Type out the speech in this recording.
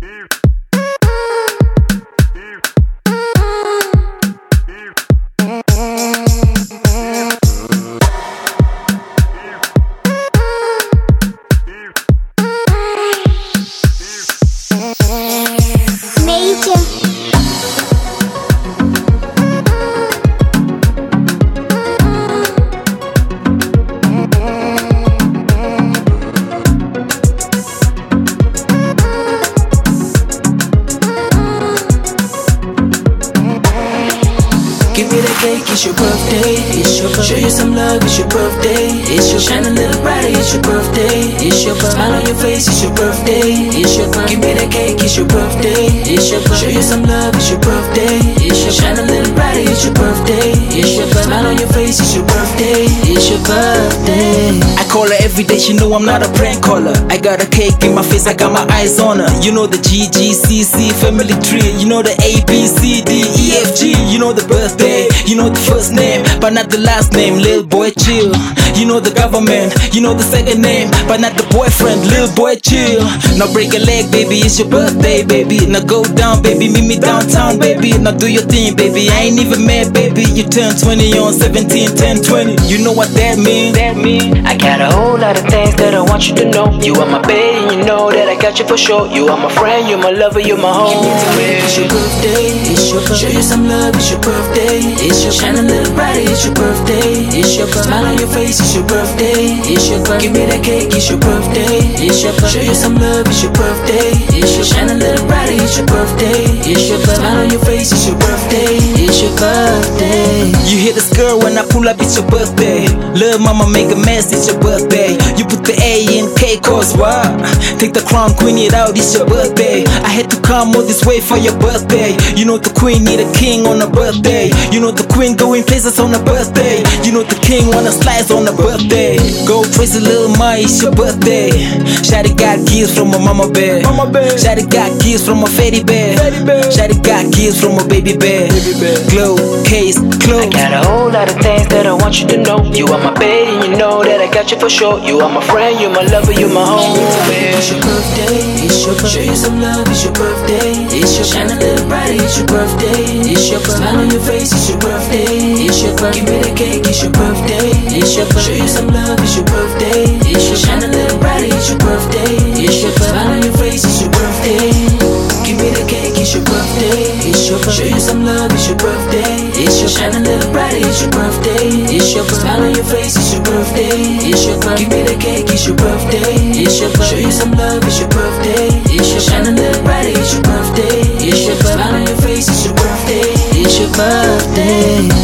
Give me that cake, it's your birthday. Show you some love, it's your birthday. Shine a little brighter, it's your birthday. Smile on your face, it's your birthday. Give me that cake, it's your birthday. Show you some love, it's your birthday. Shine a little brighter, it's your birthday. Smile on your face, it's your birthday. It's your birthday. I call her every day, she know I'm not a prank caller. I got a cake in my face, I got my eyes on her. You know the GGCC family tree. You know the ABCDEFG. You know the birthday, you know the first name, but not the last name. Lil boy chill. You know the government, you know the second name, but not the boyfriend. Lil boy chill. Now break a leg, baby, it's your birthday, baby. Now go down, baby, meet me downtown, baby. Now do your thing, baby, I ain't even mad, baby. You turn 20 on 17, 10, 20. You know what that mean? I got a whole lot of things that I want you to know. You are my baby, and you know that I got you for sure. You are my friend, you're my lover, you're my home. It's your birthday, Show you some love, it's your birthday. Shine a little brighter, it's your birthday. Smile on your face, it's your birthday. Give me that cake, it's your birthday. Show you some love, it's your birthday. Shine a little brighter, it's your birthday. Smile on your face, it's your birthday. It's your birthday. You hear the skirt when I pull up, it's your birthday. Lil' mama make a mess, it's your birthday. You put the A in K, cause what? Take the crown, queen it out, it's your birthday. I had to come all this way for your birthday. You know the queen need a king on her birthday. You know the queen going places on her birthday. You know the king wanna slice on her birthday. Go crazy, little ma, it's your birthday. Shawty got gifts from her mama bed. Shawty got gifts from her fatty bed. Shawty got gifts from her baby bed. Glow, case, close. I got a whole lot of things that I want you to know. You are my baby, and you know that I got you for sure. You are my friend, you're my lover, you're my home. It's your birthday. Show you some love, it's your birthday. Shine a little brighter, it's your birthday. Smile on your face, it's your birthday. Give me that cake, it's your birthday. Show you some love, it's your birthday. Shine a little brighter, it's your birthday. Smile on your face, it's your birthday. Give me the cake, it's your birthday. Show you some love, it's your birthday. Shine a little brighter, it's your birthday. Smile on your face, it's your birthday. Give me the cake, it's your birthday. Show you some love, it's your birthday. Shine a little brighter, it's your birthday. Smile on your face, it's your birthday. It's your birthday.